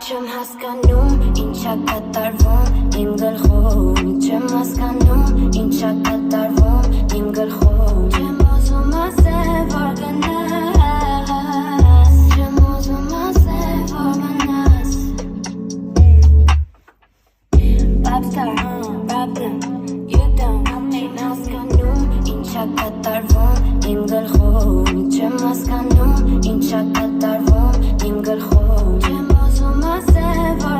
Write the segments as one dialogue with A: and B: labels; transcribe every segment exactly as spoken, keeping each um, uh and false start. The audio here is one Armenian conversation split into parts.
A: Չեմ հասկանում, ինչա կատարվում իմ գլխում Չեմ հասկանում, ինչա կատարվում իմ գլխում Չեմ ուզում ասել, որ գնաս Չեմ ուզում ասել, որ մնաս Popstar, huh, problem You don't want me հասկանում, ինչա կատարվում իմ գլխում Չեմ հասկանում, ինչա կատարվում իմ գլխում Չեմ ուզում ասել, որ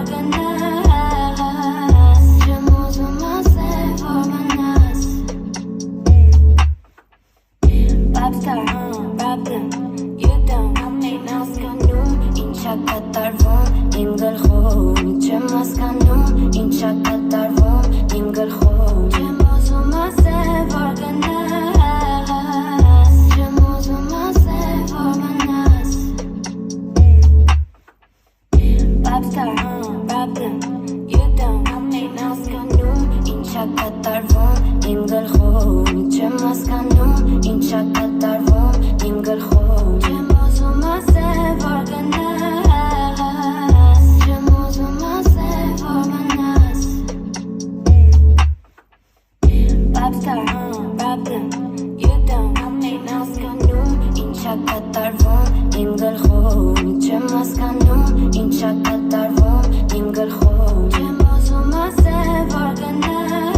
A: գնաս Չեմ ուզում ասել, որ մնաս Popstar, huh, problem You don't want me հասկանում, ինչա կատարվում իմ գլխում Չեմ հասկանում, ինչա կատարվում իմ գլխում Չեմ ուզում ասել, որ գնաս Չեմ ուզում ասել, որ մնաս Popstar, huh, problem You don't want me հասկանում, ինչա կատարվում իմ գլխում Չեմ հասկանում, ինչա կատարվում իմ գլխում Չեմ ուզում ասել, որ գնաս Չեմ ուզում ասել, որ մնաս Popstar, huh, problem You don't want me հասկանում, ինչա կատարվում իմ գլխում Չեմ հասկանում, ինչա կատարվում իմ գլխում Չեմ ուզում ասել, որ գնաս